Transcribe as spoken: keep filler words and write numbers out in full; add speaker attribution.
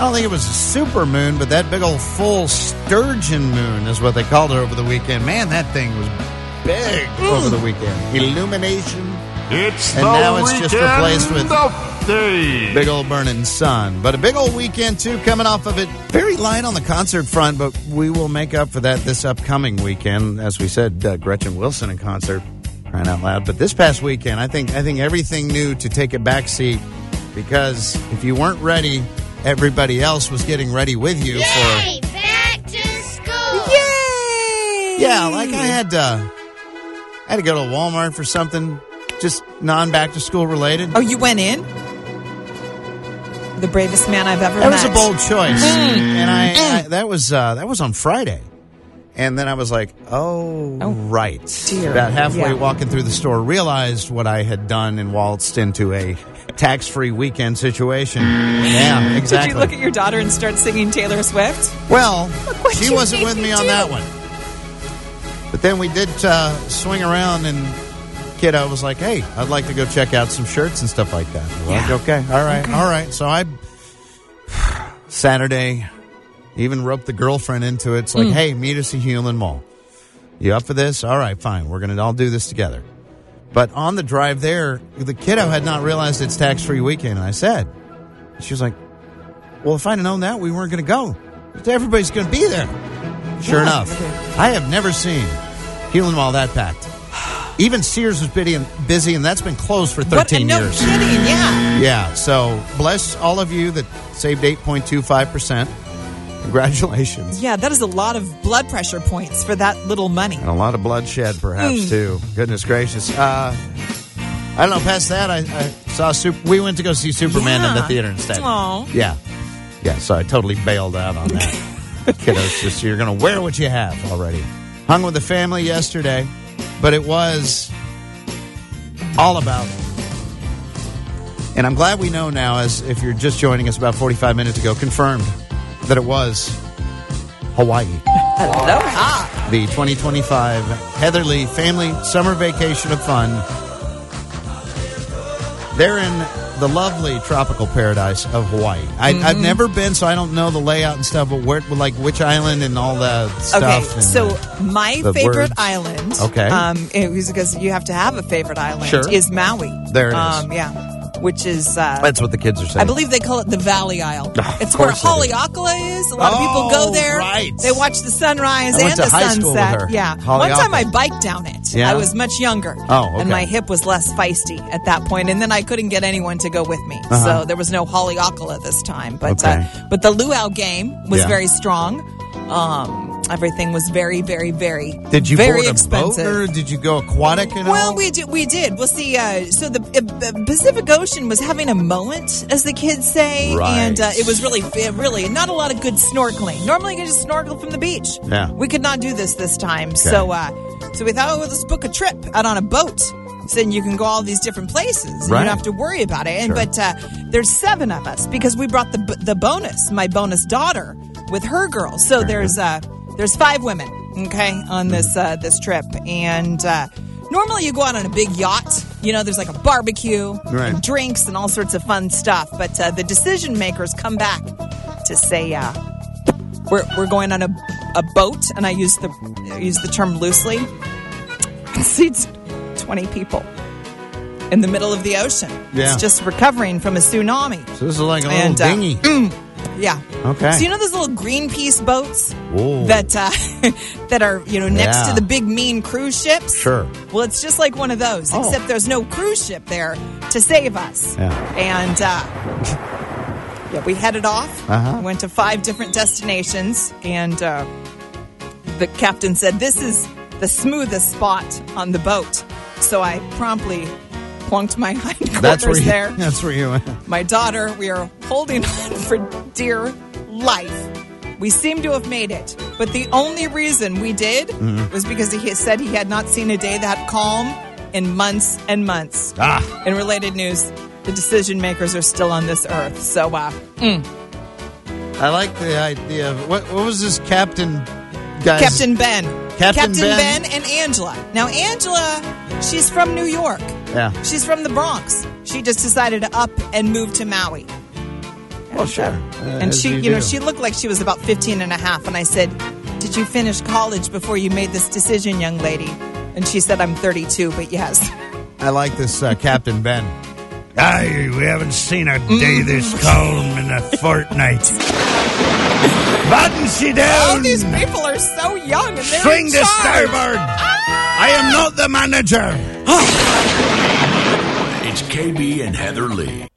Speaker 1: don't think it was a super moon, but that big old full sturgeon moon is what they called it over the weekend. Man, that thing was big mm. over the weekend. Illumination.
Speaker 2: It's
Speaker 1: and
Speaker 2: the
Speaker 1: now it's just replaced with
Speaker 2: update.
Speaker 1: Big old burning sun. But a big old weekend, too, coming off of it. Very light on the concert front, but we will make up for that this upcoming weekend. As we said, uh, Gretchen Wilson in concert, crying out loud. But this past weekend, I think I think everything knew to take a back seat, because if you weren't ready, everybody else was getting ready with you.
Speaker 3: Yay!
Speaker 1: For
Speaker 3: Back to school!
Speaker 4: Yay!
Speaker 1: Yeah, like I had to, I had to go to Walmart for something. Just non-back-to-school related.
Speaker 4: Oh, you went in? The bravest man I've ever
Speaker 1: that
Speaker 4: met.
Speaker 1: That was a bold choice.
Speaker 4: Mm.
Speaker 1: And I,
Speaker 4: Mm.
Speaker 1: I that was uh, that was on Friday. And then I was like, oh, oh right.
Speaker 4: Dear.
Speaker 1: About halfway
Speaker 4: yeah.
Speaker 1: walking through the store, realized what I had done and waltzed into a tax-free weekend situation. Yeah, exactly.
Speaker 4: Did you look at your daughter and start singing Taylor Swift?
Speaker 1: Well, she wasn't with
Speaker 4: me
Speaker 1: me on
Speaker 4: do.
Speaker 1: that one. But then we did uh, swing around, and kiddo was like, hey, I'd like to go check out some shirts and stuff like that. We're
Speaker 4: Yeah.
Speaker 1: like, okay, all right,
Speaker 4: okay.
Speaker 1: all right. So I, Saturday, even roped the girlfriend into it. It's like, mm. hey, meet us at Hewlin Mall. You up for this? All right, fine. We're going to all do this together. But on the drive there, the kiddo had not realized it's tax-free weekend. And I said, she was like, well, if I'd have known that, we weren't going to go. Everybody's going to be there. Sure
Speaker 4: yeah,
Speaker 1: enough.
Speaker 4: Okay.
Speaker 1: I have never seen Hewlin Mall that packed. Even Sears was busy, and, busy, and that's been closed for thirteen
Speaker 4: what, no
Speaker 1: years.
Speaker 4: Kidding, yeah.
Speaker 1: Yeah, so bless all of you that saved eight point two five percent. Congratulations.
Speaker 4: Yeah, that is a lot of blood pressure points for that little money.
Speaker 1: And a lot of bloodshed, perhaps, mm. too. Goodness gracious. Uh, I don't know, past that, I, I saw, super, we went to go see Superman
Speaker 4: yeah.
Speaker 1: in the theater instead.
Speaker 4: Aww.
Speaker 1: Yeah. Yeah, so I totally bailed out on that. Kiddos, just you're going to wear what you have already. Hung with the family yesterday. But it was all about, and I'm glad we know now, as if you're just joining us about forty-five minutes ago, confirmed that it was Hawaii.
Speaker 4: Aloha.
Speaker 1: The twenty twenty-five Heatherly Family Summer Vacation of Fun. They're in the lovely tropical paradise of Hawaii. I,
Speaker 4: Mm-hmm.
Speaker 1: I've never been, so I don't know the layout and stuff, but where, like which island and all that stuff.
Speaker 4: Okay,
Speaker 1: and
Speaker 4: so
Speaker 1: the,
Speaker 4: my
Speaker 1: the
Speaker 4: favorite
Speaker 1: words.
Speaker 4: island,
Speaker 1: Okay.
Speaker 4: um, it was because you have to have a favorite island,
Speaker 1: Sure.
Speaker 4: is Maui.
Speaker 1: There it is.
Speaker 4: Um, yeah. Which is, uh,
Speaker 1: That's what the kids are saying.
Speaker 4: I believe they call it the Valley Isle.
Speaker 1: Oh,
Speaker 4: it's
Speaker 1: of
Speaker 4: where
Speaker 1: course it is.
Speaker 4: Haleakala is. A lot
Speaker 1: Oh,
Speaker 4: of people go there.
Speaker 1: right.
Speaker 4: They watch the sunrise
Speaker 1: I went
Speaker 4: and
Speaker 1: to
Speaker 4: the
Speaker 1: high school with
Speaker 4: sunset.
Speaker 1: her.
Speaker 4: Yeah.
Speaker 1: Haleakala.
Speaker 4: One time I biked down it.
Speaker 1: Yeah?
Speaker 4: I was much younger.
Speaker 1: Oh, okay.
Speaker 4: And my hip was less feisty at that point. And then I couldn't get anyone to go with me.
Speaker 1: Uh-huh.
Speaker 4: So there was no Haleakala this time. But
Speaker 1: Okay.
Speaker 4: uh, but the luau game was
Speaker 1: Yeah.
Speaker 4: very strong. Um, everything was very, very, very,
Speaker 1: Did you
Speaker 4: very
Speaker 1: board a
Speaker 4: expensive.
Speaker 1: boat or did you go aquatic and
Speaker 4: Well,
Speaker 1: all?
Speaker 4: we did. We did. We'll see. Uh, so the uh, Pacific Ocean was having a moment, as the kids say,
Speaker 1: Right.
Speaker 4: and uh, it was really, it really not a lot of good snorkeling. Normally, you can just snorkel from the beach.
Speaker 1: Yeah.
Speaker 4: We could not do this this time. So, uh, so we thought, oh, let's book a trip out on a boat. So then you can go all these different places. And
Speaker 1: Right.
Speaker 4: You don't have to worry about it. And
Speaker 1: Sure.
Speaker 4: but uh, there's seven of us because we brought the the bonus, my bonus daughter, with her girls. So
Speaker 1: Very
Speaker 4: there's uh, there's five women. Okay, on this uh, this trip, and uh, normally you go out on a big yacht. You know, there's like a barbecue,
Speaker 1: Right.
Speaker 4: and drinks, and all sorts of fun stuff. But uh, the decision makers come back to say uh, we're we're going on a a boat, and I use the I use the term loosely. It seats twenty people in the middle of the ocean.
Speaker 1: Yeah.
Speaker 4: It's just recovering from a tsunami.
Speaker 1: So this is like a little
Speaker 4: And, uh,
Speaker 1: dinghy.
Speaker 4: Yeah.
Speaker 1: Okay.
Speaker 4: So you know those little Greenpeace boats
Speaker 1: Whoa.
Speaker 4: that uh, that are you know next
Speaker 1: Yeah.
Speaker 4: to the big mean cruise ships?
Speaker 1: Sure.
Speaker 4: Well, it's just like one of those,
Speaker 1: Oh.
Speaker 4: except there's no cruise ship there to save us.
Speaker 1: Yeah.
Speaker 4: And uh, yeah, we headed off.
Speaker 1: Uh-huh.
Speaker 4: Went to five different destinations, and uh, the captain said this is the smoothest spot on the boat. So I promptly plunked my hindquarters
Speaker 1: That's where you,
Speaker 4: there.
Speaker 1: That's where you went.
Speaker 4: My daughter, we are holding on for dear life. We seem to have made it. But the only reason we did
Speaker 1: Mm-hmm.
Speaker 4: was because he said he had not seen a day that calm in months and months.
Speaker 1: Ah.
Speaker 4: In related news, the decision makers are still on this earth. So, uh, mm.
Speaker 1: I like the idea of, what, what was this Captain guy?
Speaker 4: Captain Ben.
Speaker 1: Captain
Speaker 4: Ben?
Speaker 1: Ben?
Speaker 4: and Angela. Now, Angela, she's from New York.
Speaker 1: Yeah.
Speaker 4: She's from the Bronx. She just decided to up and move to Maui.
Speaker 1: Well, sure. Uh,
Speaker 4: And
Speaker 1: as
Speaker 4: she,
Speaker 1: you
Speaker 4: you know,
Speaker 1: do.
Speaker 4: she looked like she was about fifteen and a half. And I said, did you finish college before you made this decision, young lady? And she said, I'm thirty-two, but yes.
Speaker 1: I like this uh, Captain Ben.
Speaker 2: Aye, we haven't seen a day this calm in a fortnight. Batten she down.
Speaker 4: All these people are so young and they're
Speaker 2: Swing
Speaker 4: in
Speaker 2: to
Speaker 4: charge.
Speaker 2: starboard. I am not the manager.
Speaker 5: It's K B and Heather Lee.